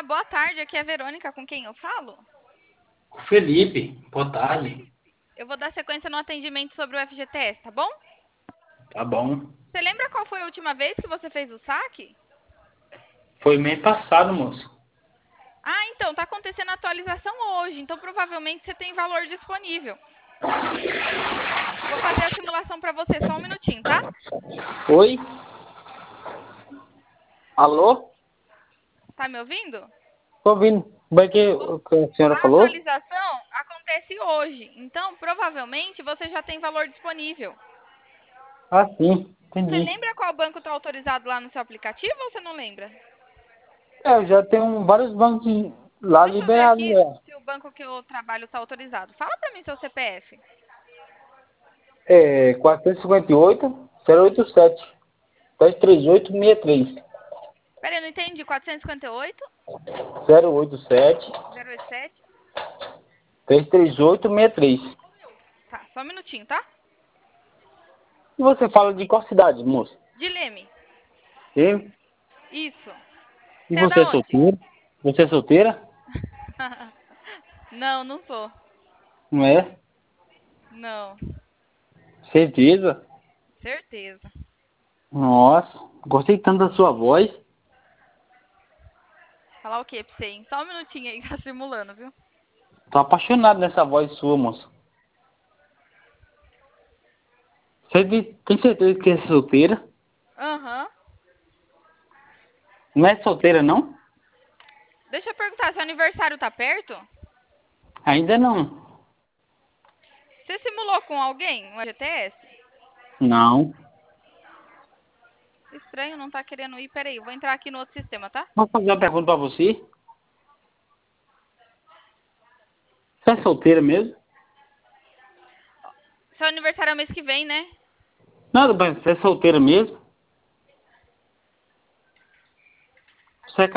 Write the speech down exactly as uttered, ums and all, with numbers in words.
boa tarde, aqui é a Verônica, com quem eu falo? Felipe, boa tarde. Eu vou dar sequência no atendimento sobre o F G T S, tá bom? Tá bom. Você lembra qual foi a última vez que você fez o saque? Foi mês passado, moço. Ah, então, tá acontecendo a atualização hoje, então provavelmente você tem valor disponível. Vou fazer a simulação para você, só um minutinho, tá? Oi? Alô? Tá me ouvindo? Tô ouvindo. Como é que, o que a senhora A falou? atualização acontece hoje, então provavelmente você já tem valor disponível. Ah, sim. Você Entendi. lembra qual banco está autorizado lá no seu aplicativo ou você não lembra? É, eu já tenho vários bancos lá Deixa eu ver liberados aqui já. se o banco que eu trabalho está autorizado. Fala para mim seu C P F. É quatrocentos e cinquenta e oito, zero oito sete, dois três oito, seis três. Peraí, eu não entendi. quatrocentos e cinquenta e oito, zero oito sete, zero oito sete. três três oito, seis três. Tá, só um minutinho, tá? E você fala de qual cidade, moço? De Leme. E, Isso. e Você é você da é onde? solteira? Você é solteira? Não, não sou. Não é? Não. Certeza? Certeza. Nossa, gostei tanto da sua voz. Falar o quê pra você, hein? Só um minutinho aí, tá simulando, viu? Tô apaixonado nessa voz sua, moço. Você de- tem certeza que é solteira? Aham. Não é solteira, não? Deixa eu perguntar, seu aniversário tá perto? Ainda não. Você simulou com alguém um F G T S? Não. Estranho, não tá querendo ir. Peraí, eu vou entrar aqui no outro sistema, tá? Posso fazer uma pergunta pra você? Você é solteira mesmo? Seu aniversário é o mês que vem, né? Nada, mas você é solteira mesmo?